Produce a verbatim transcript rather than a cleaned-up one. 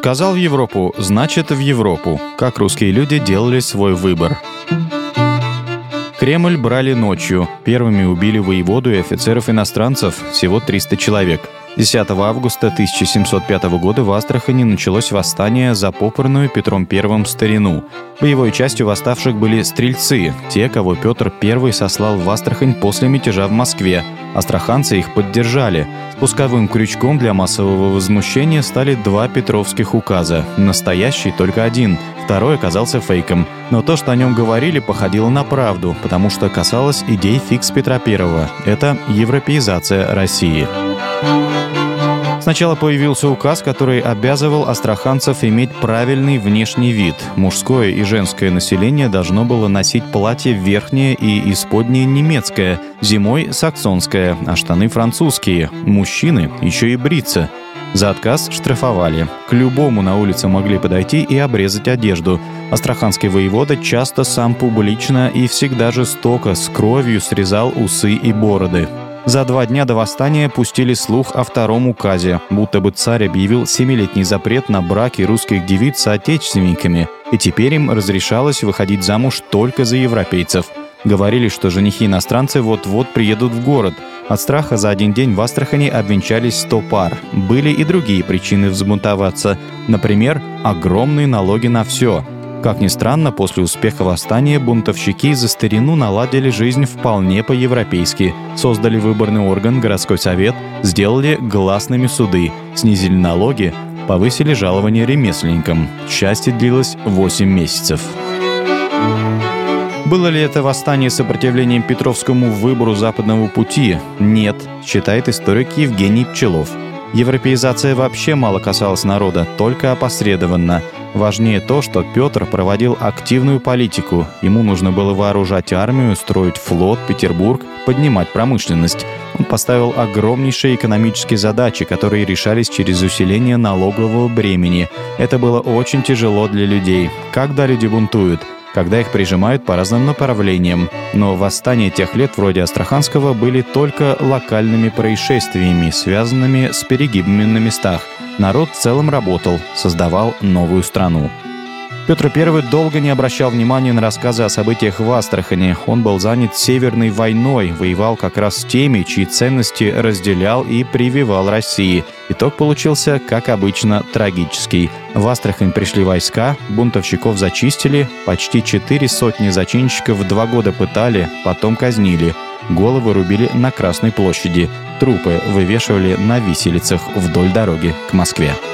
Сказал в Европу, значит в Европу. Как русские люди делали свой выбор. Кремль брали ночью. Первыми убили воеводу и офицеров-иностранцев, всего триста человек. десятого августа тысяча семьсот пятого года в Астрахани началось восстание за попранную Петром Первым старину. Боевой частью восставших были стрельцы, те, кого Петр Первый сослал в Астрахань после мятежа в Москве. Астраханцы их поддержали. Спусковым крючком для массового возмущения стали два петровских указа. Настоящий только один, второй оказался фейком. Но то, что о нем говорили, походило на правду, потому что касалось идей фикс Петра Первого. Это европеизация России. Сначала появился указ, который обязывал астраханцев иметь правильный внешний вид. Мужское и женское население должно было носить платье верхнее и исподнее немецкое, зимой саксонское, а штаны французские. Мужчины еще и бриться. За отказ штрафовали. К любому на улице могли подойти и обрезать одежду. Астраханский воевода часто сам публично и всегда жестоко с кровью срезал усы и бороды. За два дня до восстания пустили слух о втором указе, будто бы царь объявил семилетний запрет на браки русских девиц с соотечественниками, и теперь им разрешалось выходить замуж только за европейцев. Говорили, что женихи-иностранцы вот-вот приедут в город. От страха за один день в Астрахани обвенчались сто пар. Были и другие причины взбунтоваться. Например, огромные налоги на все. Как ни странно, после успеха восстания бунтовщики за старину наладили жизнь вполне по-европейски. Создали выборный орган, городской совет, сделали гласными суды, снизили налоги, повысили жалования ремесленникам. Счастье длилось восемь месяцев. Было ли это восстание сопротивлением Петровскому выбору западного пути? Нет, считает историк Евгений Пчелов. Европеизация вообще мало касалась народа, только опосредованно. Важнее то, что Петр проводил активную политику. Ему нужно было вооружать армию, строить флот, Петербург, поднимать промышленность. Он поставил огромнейшие экономические задачи, которые решались через усиление налогового бремени. Это было очень тяжело для людей. Когда люди бунтуют? Когда их прижимают по разным направлениям. Но восстания тех лет, вроде Астраханского, были только локальными происшествиями, связанными с перегибами на местах. Народ в целом работал, создавал новую страну. Петр Первый долго не обращал внимания на рассказы о событиях в Астрахани. Он был занят Северной войной, воевал как раз с теми, чьи ценности разделял и прививал России. Итог получился, как обычно, трагический. В Астрахань пришли войска, бунтовщиков зачистили, почти четыре сотни зачинщиков два года пытали, потом казнили. Головы рубили на Красной площади, трупы вывешивали на виселицах вдоль дороги к Москве.